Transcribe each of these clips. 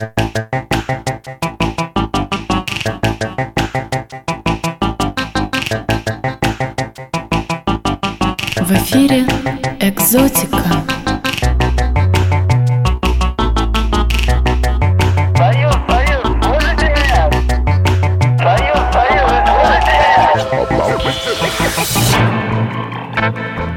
В эфире «Экзотика». Союз, слышите меня? Союз, слышите меня?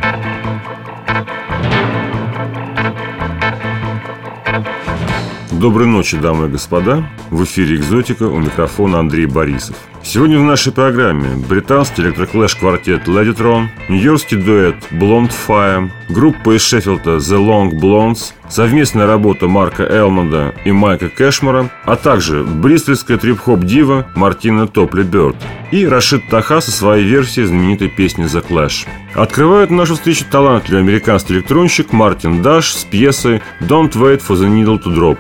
Доброй ночи, дамы и господа. В эфире «Экзотика», у микрофона Андрей Борисов. Сегодня в нашей программе британский электроклэш-квартет Ladytron, нью-йоркский дуэт Blonde Fire, группа из Шеффилда The Long Blondes, совместная работа Марка Элмонда и Майка Кэшмора, а также бристольская трип-хоп-дива Мартина Топли Бёрд и Рашид Таха со своей версией знаменитой песни The Clash. Открывает нашу встречу талантливый американский электронщик Мартин Даш с пьесой Don't Wait for the Needle to Drop.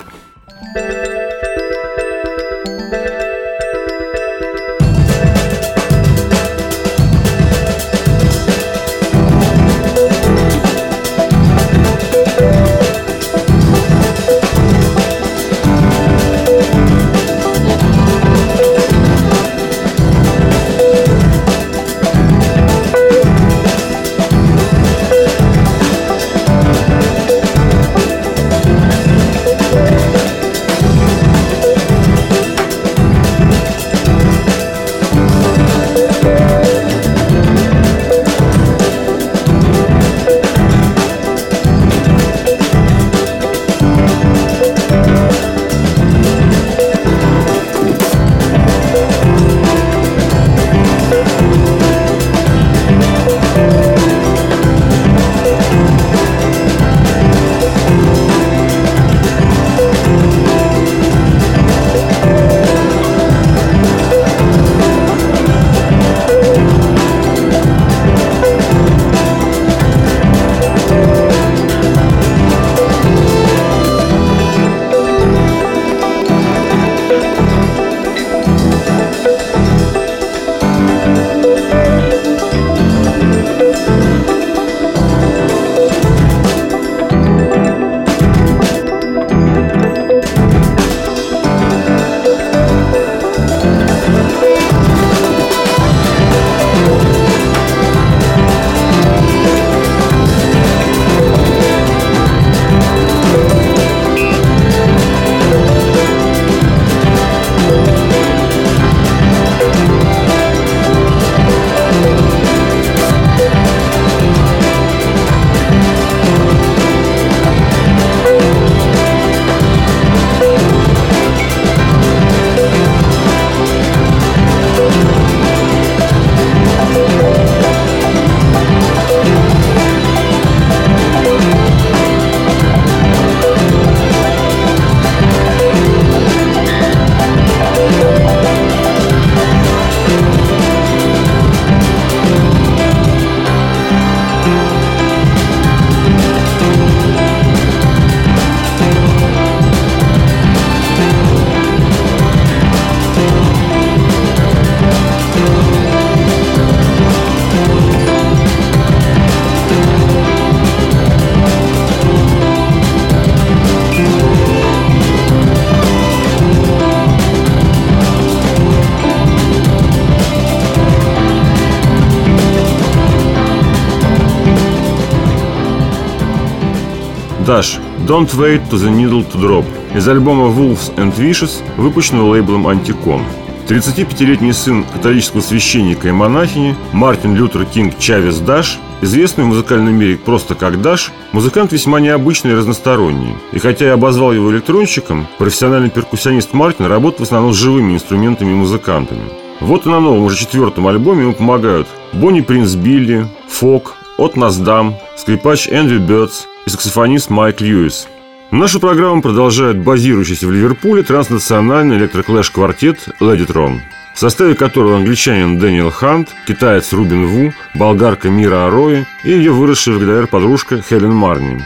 Даш, Don't Wait to the Needle to Drop из альбома Wolves and Wishes, выпущенного лейблом Anticon. 35-летний сын католического священника и монахини Мартин Лютер Кинг Чавес Даш, известный в музыкальном мире просто как Даш, музыкант весьма необычный и разносторонний. И хотя я обозвал его электронщиком, профессиональный перкуссионист Мартин работает в основном с живыми инструментами и музыкантами. Вот и на новом, уже 4-м альбоме ему помогают Бонни Принц Билли, Фок, От Наздам, скрипач Эндрю Бёрдс и саксофонист Майк Льюис. Нашу программу продолжает базирующийся в Ливерпуле транснациональный электроклэш-квартет Ladytron, в составе которого англичанин Дэниел Хант, китаец Рубин Ву, болгарка Мира Арои и ее выросшая в ГДР подружка Хелен Марни.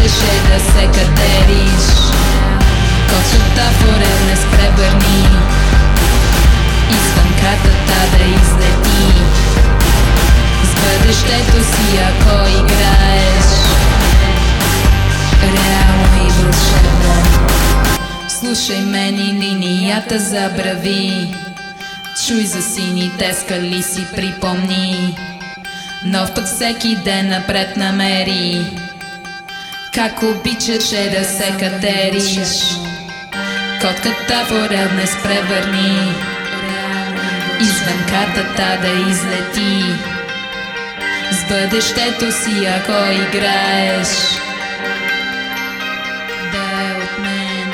обичаш е да се катериш. Кочата форел не спребърни, извън картата да излети. С бъдещето си ако играеш реално и вълшебно. Слушай мен и линията забрави, чуй за сините скали си припомни. Нов път всеки ден напред намери, как обичаш е да се катериш. Котката форел не спревърни, извън картата да излети. С бъдещето си ако играеш да е от мен.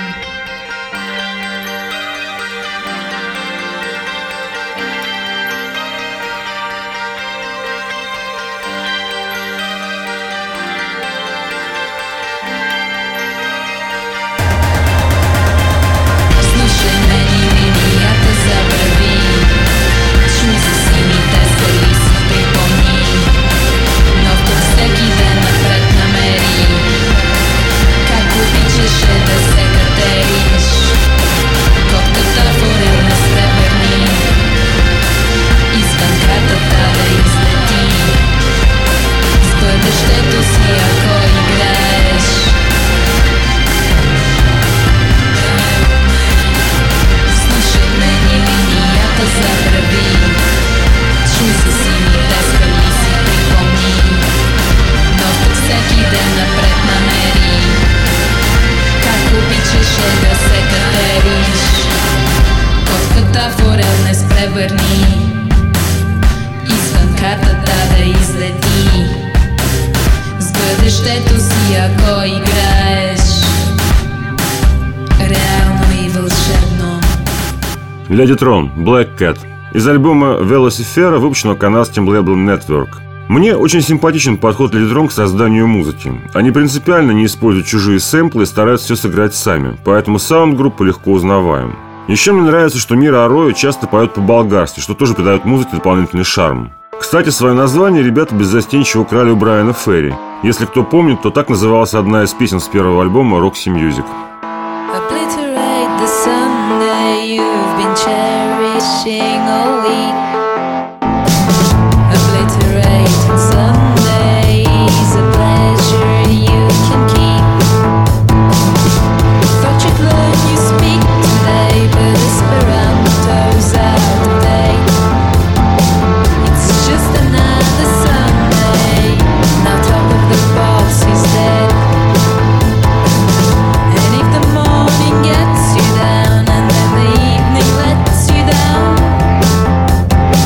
Слушай мен и линията забрави, чуй за сините скали си припомни. Нов път всеки ден напред намери, как обичаш е да се катериш. Котката форел не спревърни, извън картата да излети. С бъдещето си ако играеш слушай мен и линията забрави, чуй за сините скали си припомни. Нов път всеки ден напред намери, как обичаш е да се катериш. Котката форел не спревърни, извън картата да излети. С бъдещето си ако играеш реално и вълшебно. Lady Tron, Black Cat. Из альбома Velocifera, выпущенного канадским лейблом Network. Мне очень симпатичен подход Lady Tron к созданию музыки. Они принципиально не используют чужие сэмплы и стараются все сыграть сами, поэтому саунд группы легко узнаваем. Еще мне нравится, что Мира Арроyo часто поет по-болгарски, что тоже придает музыке дополнительный шарм. Кстати, свое название ребята беззастенчиво украли у Брайана Ферри. Если кто помнит, то так называлась одна из песен с первого альбома Roxy Music. Obliterate the Sunday you've been cherishing all week. Obliterating Sundays, a pleasure you can keep. Thought you'd learn you speak today, but Esperanto's out of date. It's just another Sunday, now top of the pops is dead. And if the morning gets you down and then the evening lets you down,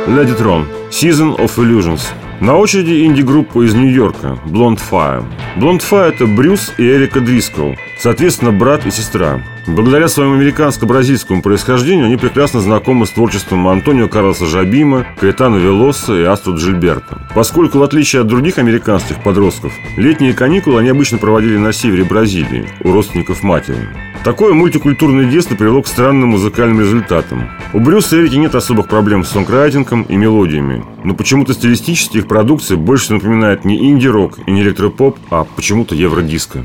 Ladytron, Season of Illusions. На очереди инди-группа из Нью-Йорка Blonde Fire. Blonde Fire – это Брюс и Эрика Дрискоу, соответственно, брат и сестра. Благодаря своему американско-бразильскому происхождению они прекрасно знакомы с творчеством Антонио Карлоса Жобима, Каэтано Велоса и Аструд Джильберто. Поскольку, в отличие от других американских подростков, летние каникулы они обычно проводили на севере Бразилии, у родственников матери. Такое мультикультурное детство привело к странным музыкальным результатам. У Брюса и Эрики нет особых проблем с сонграйтингом и мелодиями, но почему-то стилистически их продукция больше напоминает не инди-рок и не электропоп, а почему-то евродиско.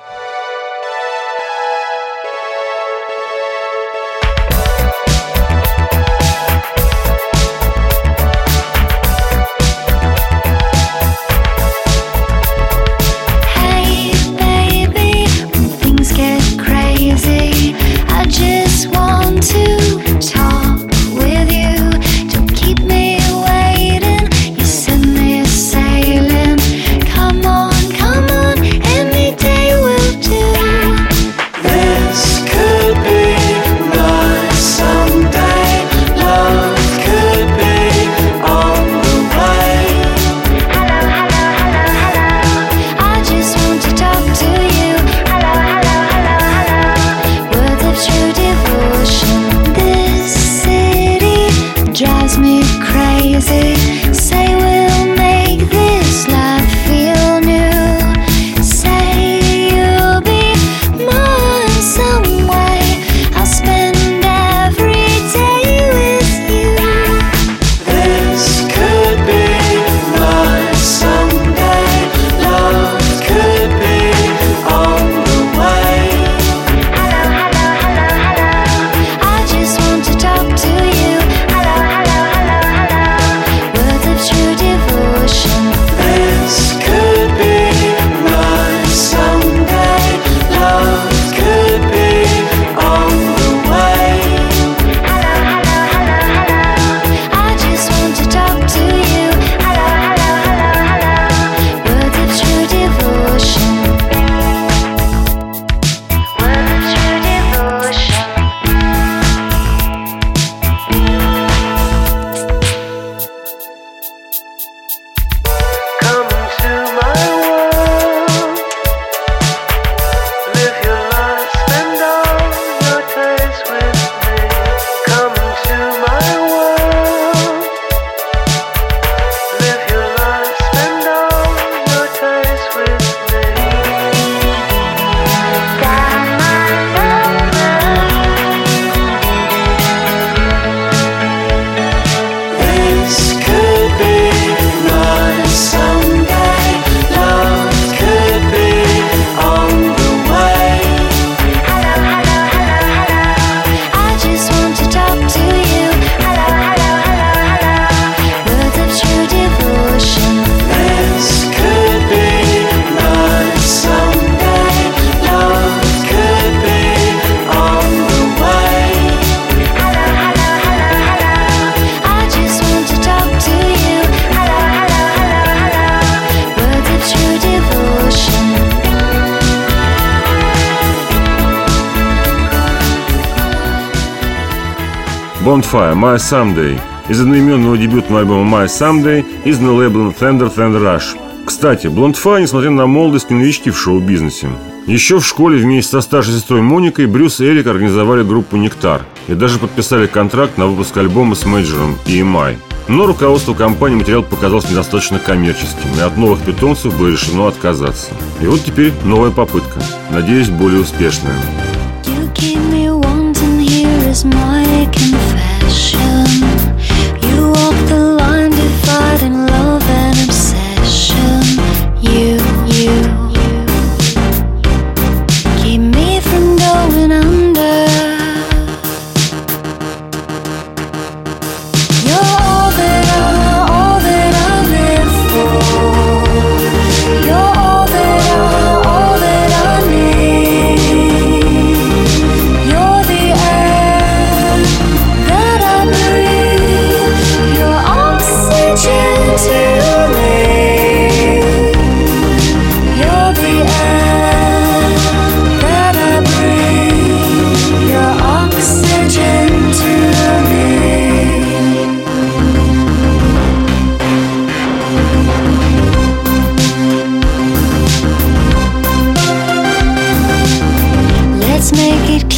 Blonde Fire, My Someday, из одноименного дебютного альбома My Someday, изданного лейблом Thunder Rush. Кстати, Blonde Fire, несмотря на молодость, не новички в шоу-бизнесе. Еще в школе вместе со старшей сестрой Моникой Брюс и Эрик организовали группу «Нектар» и даже подписали контракт на выпуск альбома с мейджором EMI. Но руководству компании материал показался недостаточно коммерческим, и от новых питомцев было решено отказаться. И вот теперь новая попытка, надеюсь, более успешная.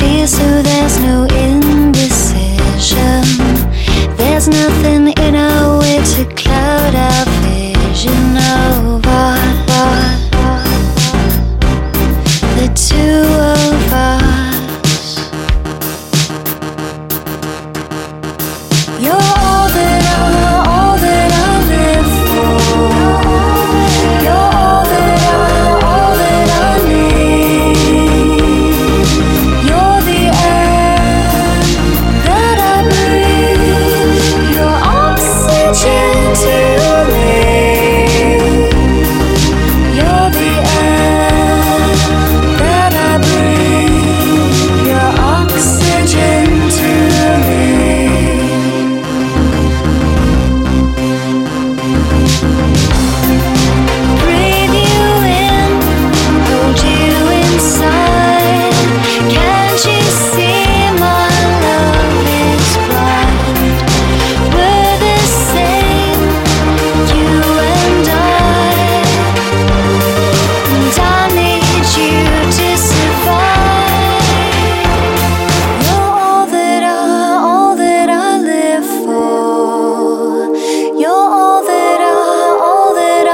fear, so there's no indecision. There's nothing in our way to cloud our vision over the two of us. You're all that I live for. You're all that I need. You're the air that I breathe. You're oxygen to me. You're the air that I breathe. You're oxygen to me. Breathe you in, hold you inside. Can't you see my love is blind? We're the same, you and I need you to survive. You're all that I live for. You're all that I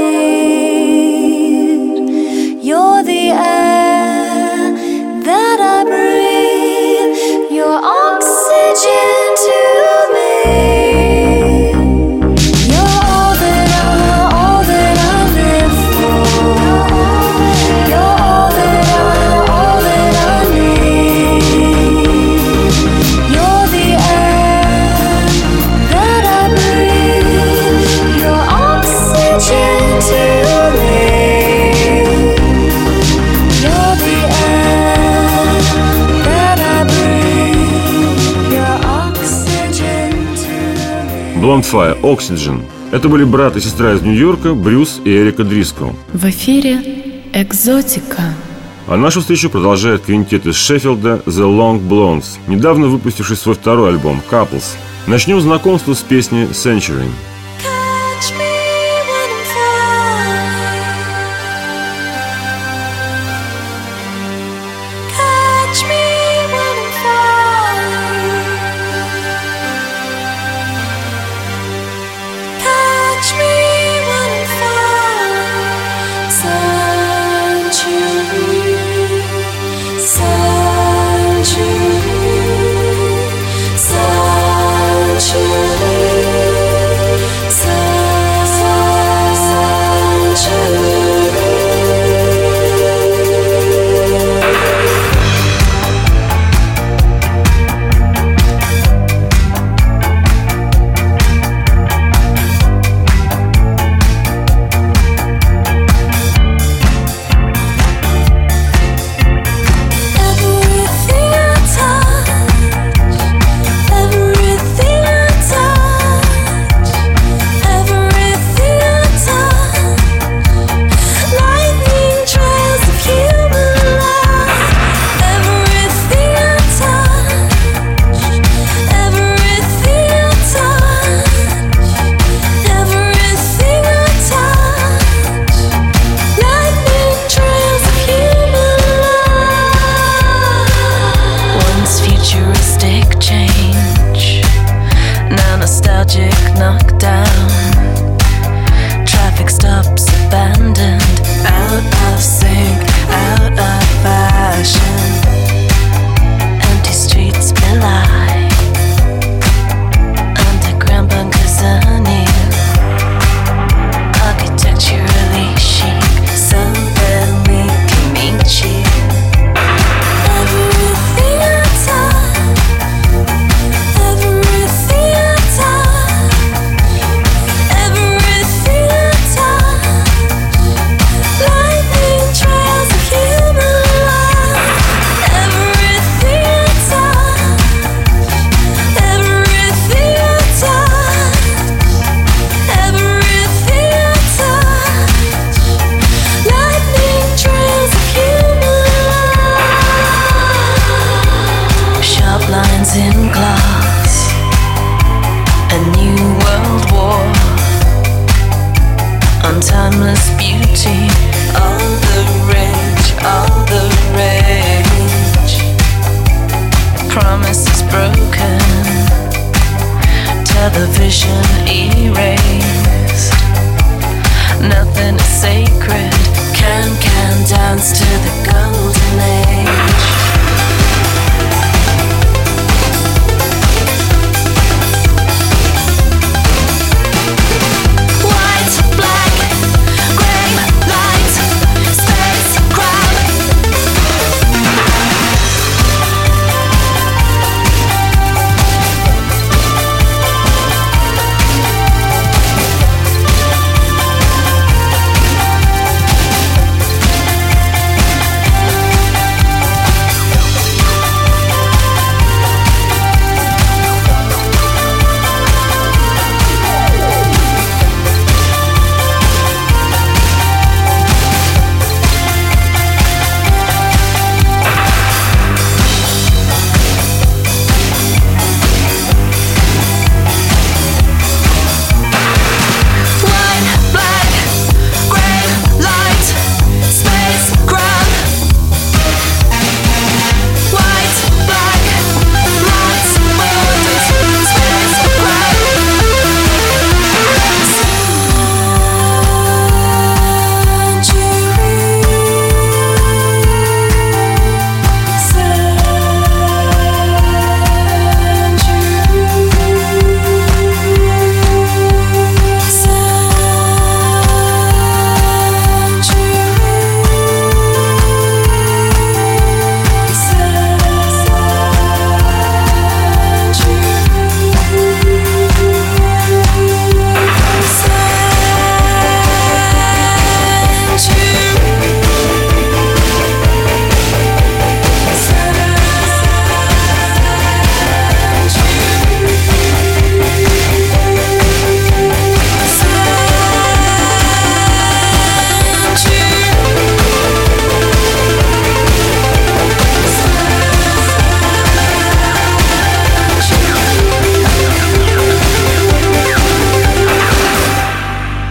need. You're the air that I breathe. You're oxygen to me. You're all that I live for. You're all that I need. You're the air that I breathe. You're oxygen to me. You're the air that I breathe. You're oxygen to me. Blonde Fire, Oxygen. Это были брат и сестра из Нью-Йорка Брюс и Эрика Дрискл. В эфире «Экзотика». А нашу встречу продолжает квинтет из Шеффилда The Long Blondes, недавно выпустивший свой второй альбом Couples. Начнем знакомство с песней Century. Catch me when I'm flying. Catch me when I'm flying. Catch me when I'm flying. Century, everything I touch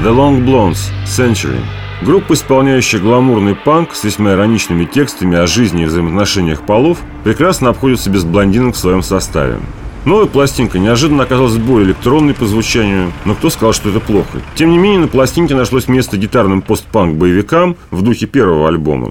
The Long Blondes – Century. Группа, исполняющая гламурный панк с весьма ироничными текстами о жизни и взаимоотношениях полов, прекрасно обходится без блондинок в своем составе. Новая пластинка неожиданно оказалась более электронной по звучанию, но кто сказал, что это плохо? Тем не менее, на пластинке нашлось место гитарным постпанк-боевикам в духе первого альбома.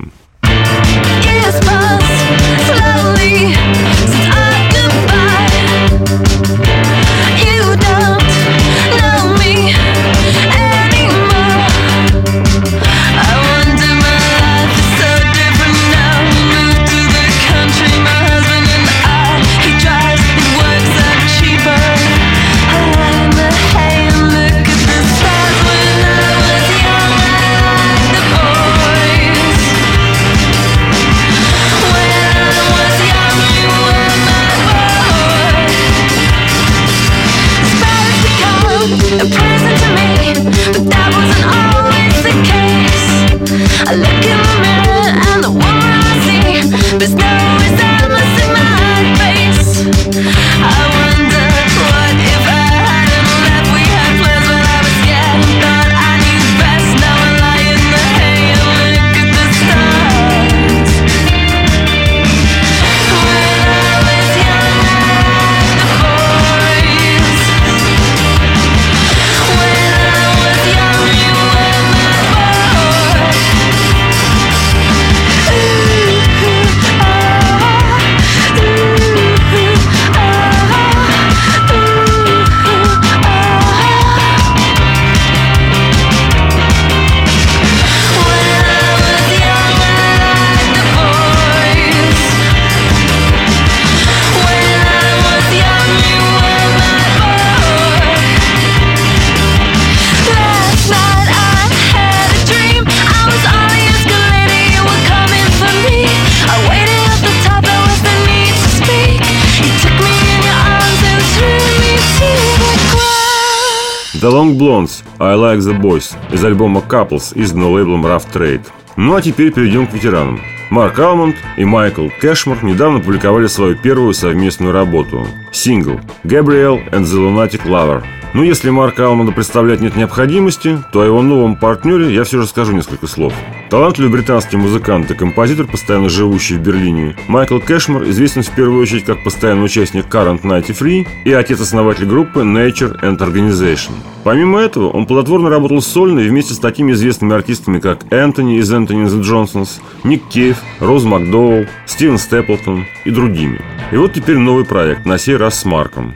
The Long Blondes – I Like the Boys из альбома Couples, изданного лейблом Rough Trade. Ну а теперь перейдем к ветеранам. Марк Алмонд и Майкл Кэшмор недавно публиковали свою первую совместную работу – сингл «Gabrielle and the Lunatic Lover». Но если Марка Алмонда представлять нет необходимости, то о его новом партнере я все же скажу несколько слов. Талантливый британский музыкант и композитор, постоянно живущий в Берлине, Майкл Кэшмор известен в первую очередь как постоянный участник Current 93 и отец-основатель группы Nature and Organization. Помимо этого, он плодотворно работал сольно и вместе с такими известными артистами, как Энтони из Энтони and the Johnsons, Ник Кейв, Роуз Макдоуэлл, Стивен Степлтон и другими. И вот теперь новый проект, на сей раз с Марком.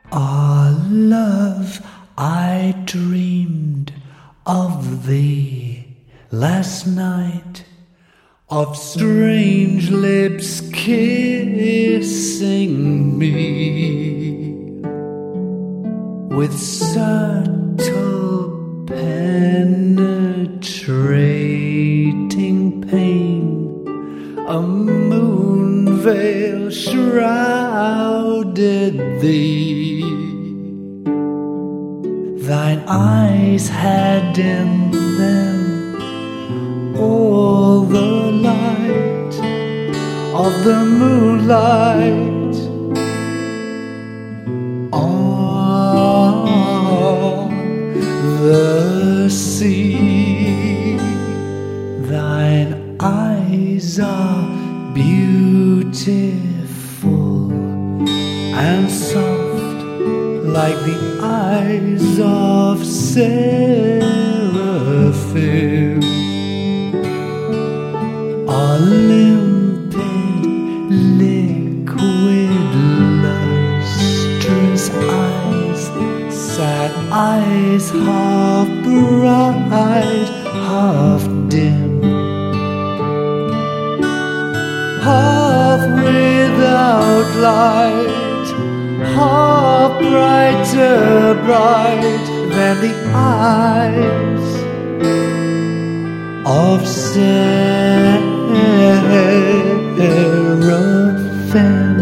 Our love, I dreamed of thee last night, of strange lips kissing me with subtle penetrating pain. A moon veil shrouded thee. Thine eyes had in them all the light of the moonlight on the sea. Thine eyes are beautiful and soft like the eyes of seraphim. Are limpid, liquid, lustrous eyes, sad eyes, half bright, half dim, half without light, half brighter bright than the eyes of seraphim.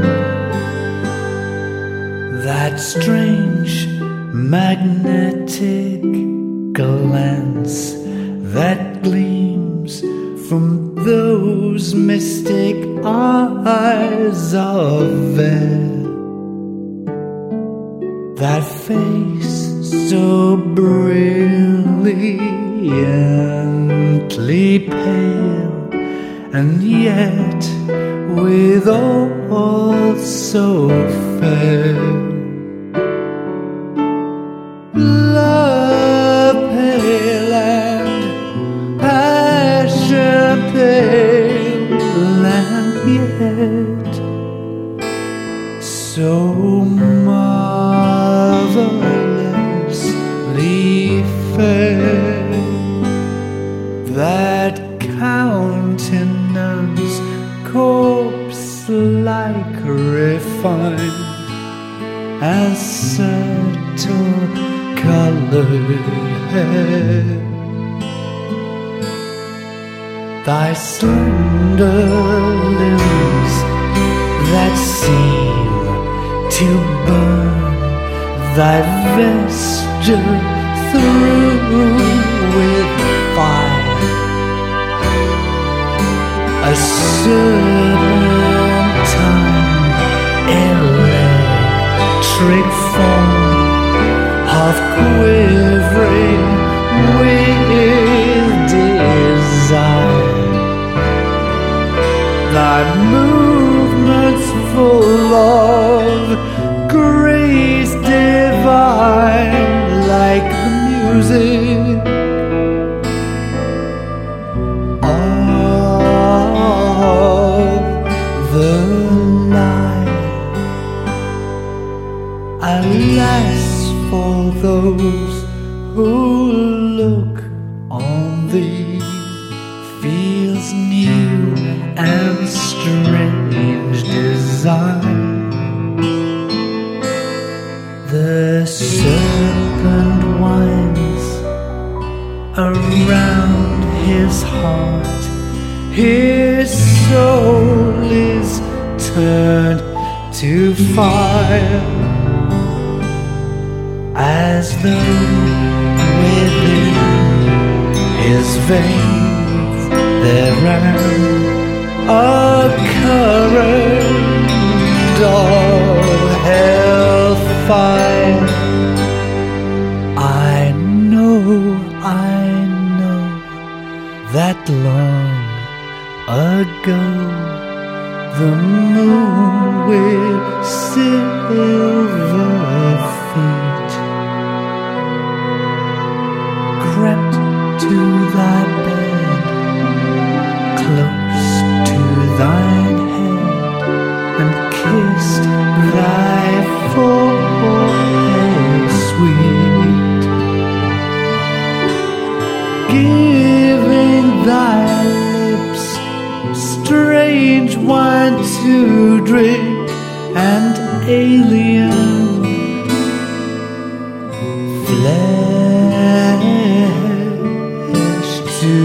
That strange magnetic glance that gleams from those mystic eyes of air. That face so brilliant brilliantly pale, and yet withal so fair. Love pale and passion pale, and yet so marvelously fair. That countenance, corpse-like refined, as subtle colored hair. Thy slender limbs that seem to burn, thy vesture through with fire, a serpentine electric form of quivering with desire. Thy movements full of grace divine, like the music of the lyre. Alas, for those who look on thee, feels new and strange design. The serpent winds around his heart, his soul is turned to fire, as though within his veins there ran a current of hellfire. I know that long ago the moon with silver feet crept to thy bed, close to thine head, and kissed thy forehead sweet, giving thy lips strange wine to drink and alien flesh to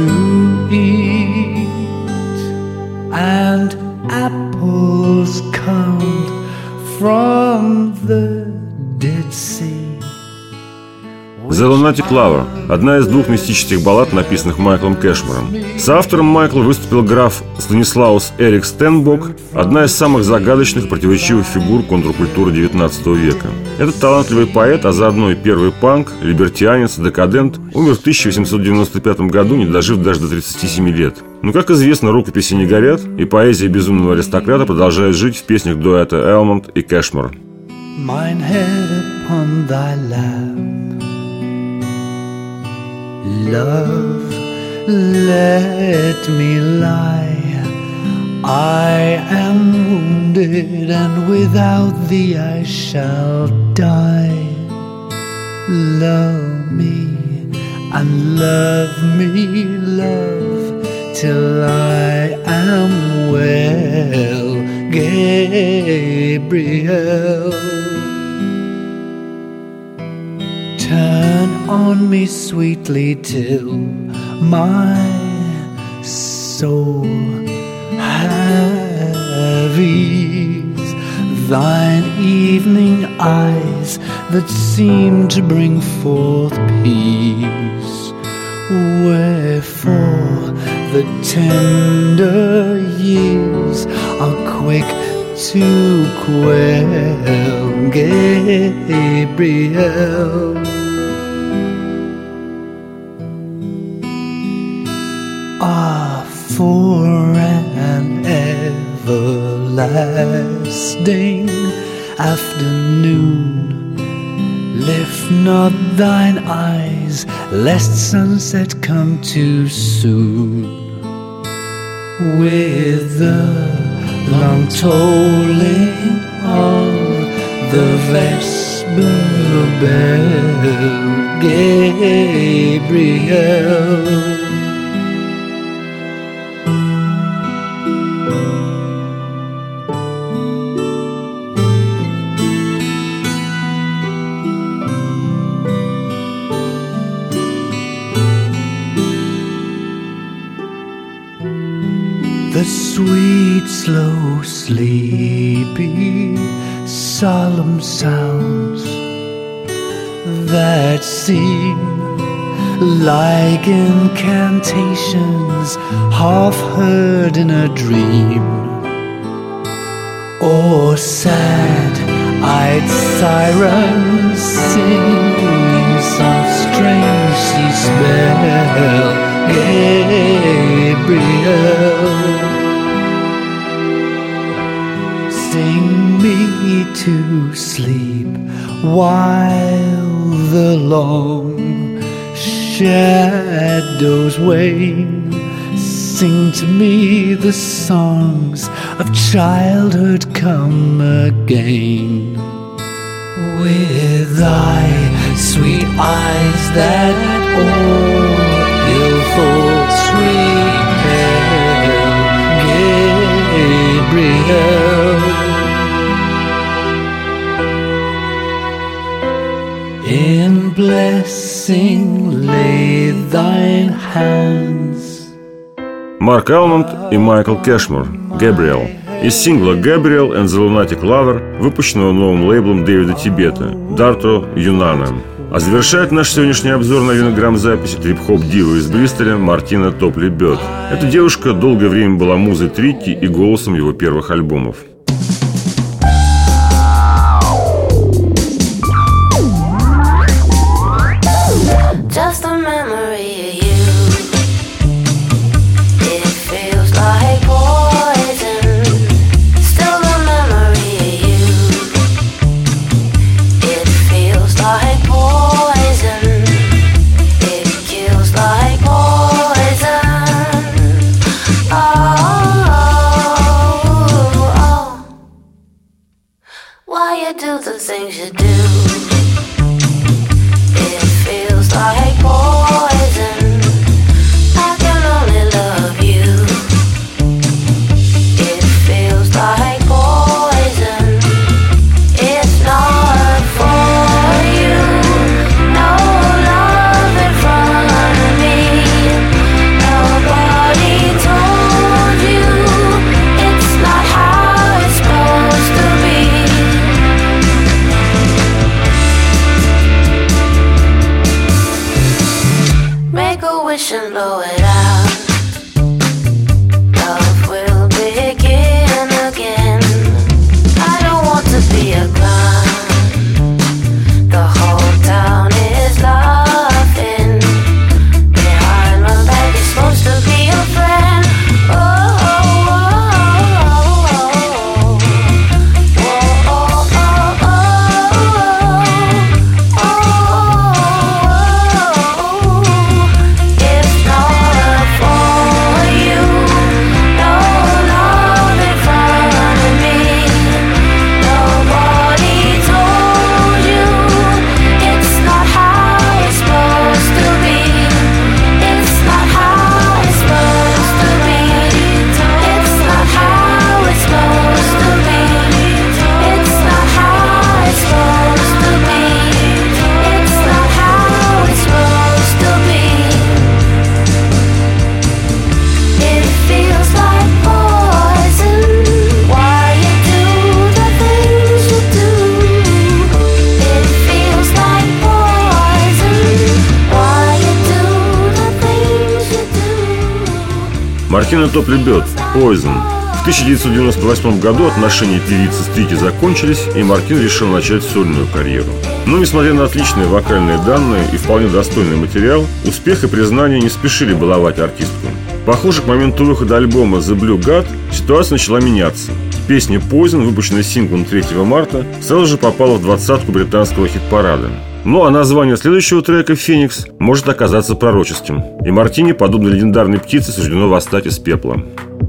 eat, and apples come from the Dead Sea. «The Lunatic Lover» – одна из двух мистических баллад, написанных Майклом Кэшмором. Соавтором Майкла выступил граф Станислаус Эрик Стенбок, одна из самых загадочных и противоречивых фигур контркультуры XIX века. Этот талантливый поэт, а заодно и первый панк, либертианец, декадент, умер в 1895 году, не дожив даже до 37 лет. Но, как известно, рукописи не горят, и поэзия безумного аристократа продолжает жить в песнях дуэта Элмонд и Кэшмор. Mine head upon thy lap, love, let me lie. I am wounded, and without thee I shall die. Love me, and love me, love, till I am well, Gabriel. Turn on me sweetly till my soul have ease. Thine evening eyes that seem to bring forth peace. Wherefore the tender years are quick to quell, Gabriel. are for an everlasting afternoon. Lift not thine eyes, lest sunset come too soon. With the long tolling of the vesper bell, Gabriel. The sweet, slow, sleepy, solemn sounds that seem like incantations half heard in a dream, or sad-eyed sirens singing some strange sea spell, Gabriel. Sing me to sleep while the long shadows wane. Sing to me the songs of childhood come again. With thy sweet eyes that all ill thoughts repel, Gabriel. In blessing lay thine hands. Марк Алмонд и Майкл Кэшмор, «Gabriel», из сингла «Gabriel and the Lunatic Lover», выпущенного новым лейблом Дэвида Тибета, Дарто Юнана. А завершает наш сегодняшний обзор новинок грамзаписи трип-хоп-дива из Бристоля Мартина Топли Бёрд. Эта девушка долгое время была музой Трикки и голосом его первых альбомов. Just a memory of you. It feels like poison. Still the memory of you. It feels like poison. It kills like poison. Oh. Why you do the things you do? Like poison, I can only love you. It feels like poison. It's not for you. No love in front of me. Nobody told you. It's not how it's supposed to be. Make a wish and blow it out. Love will begin again. I don't want to be a clown. The whole town is laughing. Behind my back you're supposed to be a friend. Мартина Топли Бёрд, «Poison». В 1998 году отношения певицы с Трикки закончились, и Мартин решил начать сольную карьеру. Но, несмотря на отличные вокальные данные и вполне достойный материал, успех и признание не спешили баловать артистку. Похоже, к моменту выхода альбома The Blue God ситуация начала меняться. Песня Poison, выпущенная синглом 3 марта, сразу же попала в двадцатку британского хит-парада. Ну а название следующего трека «Феникс» может оказаться пророческим. И Мартини, подобно легендарной птице, суждено восстать из пепла.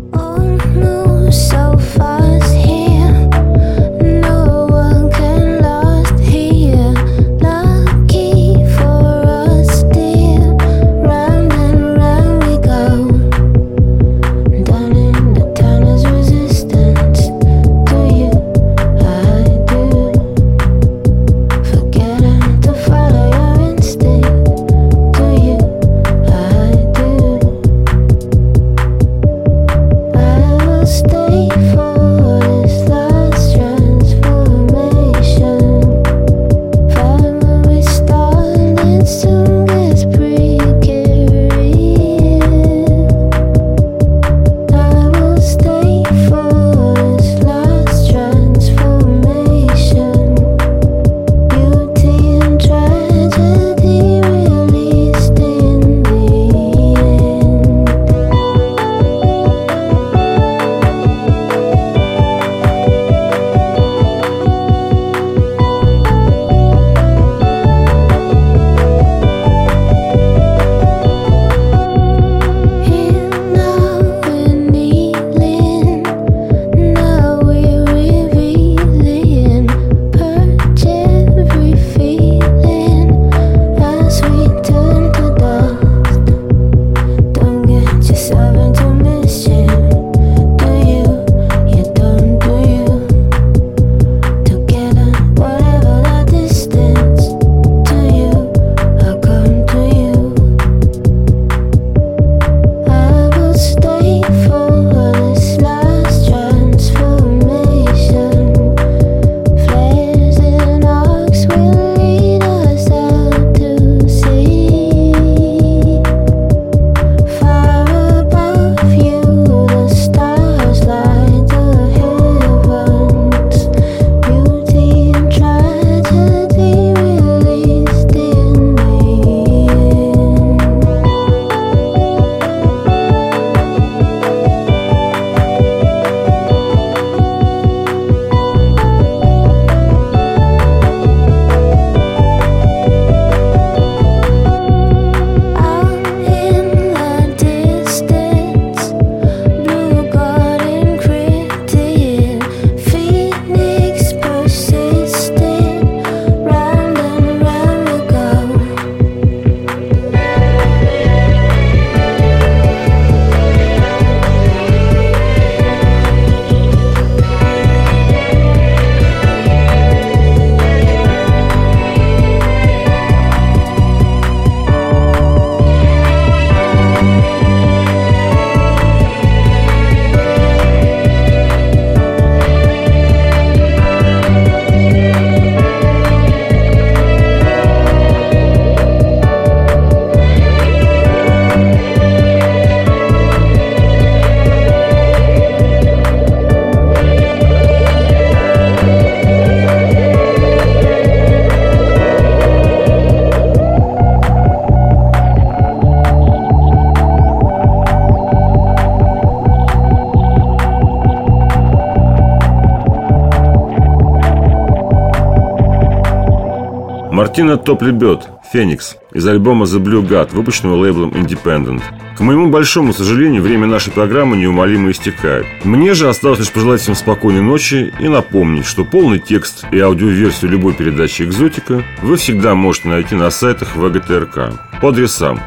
Мартина топ-ребят «Феникс» из альбома The Blue God, выпущенного лейблом Independent. К моему большому сожалению, время нашей программы неумолимо истекает. Мне же осталось лишь пожелать всем спокойной ночи и напомнить, что полный текст и аудиоверсию любой передачи «Экзотика» вы всегда можете найти на сайтах ВГТРК по адресам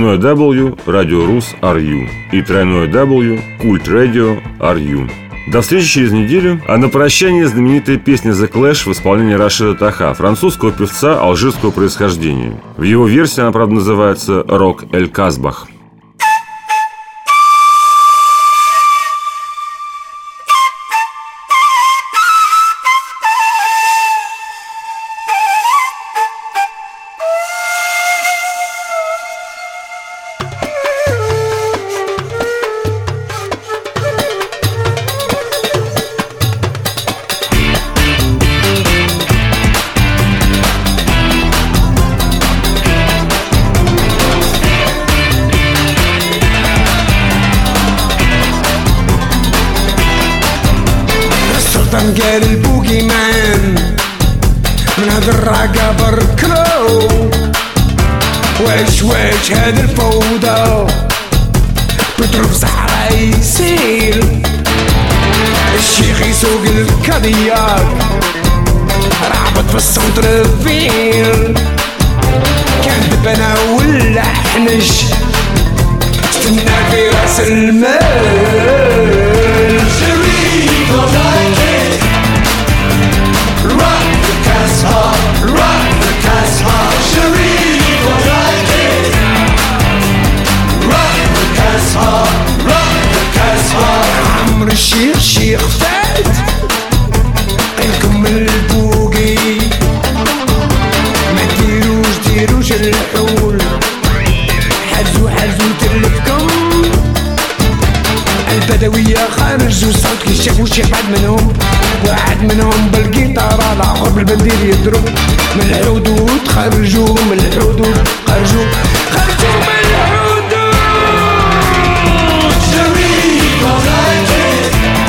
www.radio.rus.ru и www.cultradio.ru. До встречи через неделю, а на прощание знаменитая песня The Clash в исполнении Рашида Таха, французского певца алжирского происхождения. В его версии она, правда, называется «Рок Эль Казбах». السلطان قال البوكي مان من هاد الراقة بركرو واش هاد الفوضى بيضرب صحراء يسيل الشيخ يسوق الكادياك رعبت في السنتر فيل كان دبنا ولا حنش استنى في راس المال شريك ولايك rock the casbah شريك ولايك rock the casbah عمر الشيخ شيخ فات قلكم البوقي ما ديروش الحول حزو تلفكم البدوية خرجوا صوت كي شافوا شي واحد منهم بالقيطارة الآخر بالبندير يضرب من الحدود خرجوا من الحدود خرجوا من الحدود شريك ولايك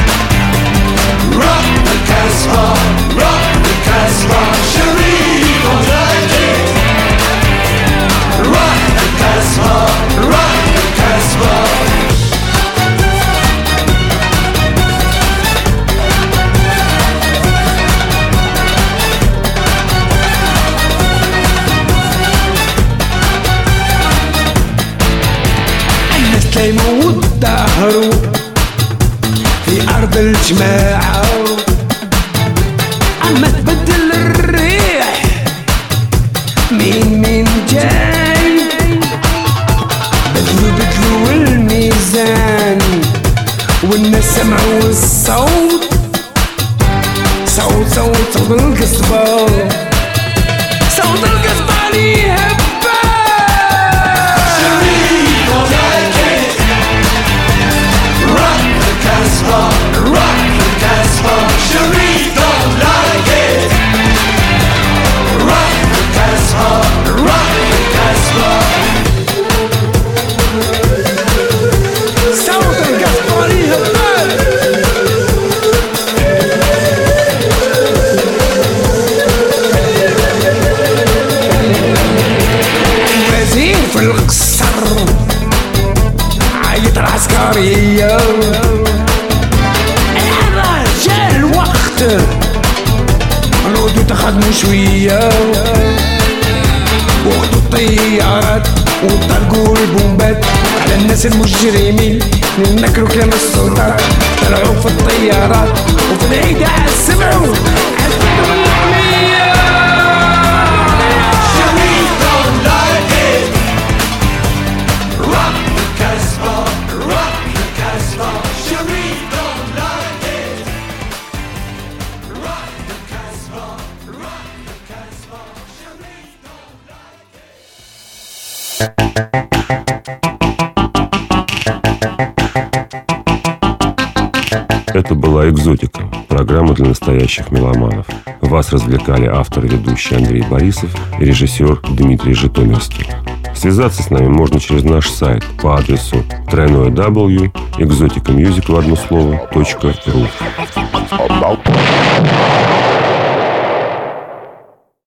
rock the casbah شريك ولايك rock the casbah يموت ظهره في أرض الجماعة أما تبدل الريح مين جاي بدلوا الميزان والناس سمعوا الصوت صوت القصبة ليها rock the casbah Sharif don't like it rock the casbah صوت القصبة ليها بال الوزير في القصر عيط العسكرية نودو تخدموا شوية وقتوا الطيارات وطلقوا البومبات على الناس المجرمين نكروا كلام السلطات طلعوا في الطيارات وفي العيد سمعوا عزبوا الحمية شريك don't like it rock the casbah شريك don't like it rock the casbah شريك don't like it Это была «Экзотика», программа для настоящих меломанов. Вас развлекали автор и ведущий Андрей Борисов и режиссер Дмитрий Житомирский. Связаться с нами можно через наш сайт по адресу www.exoticamusic.ru.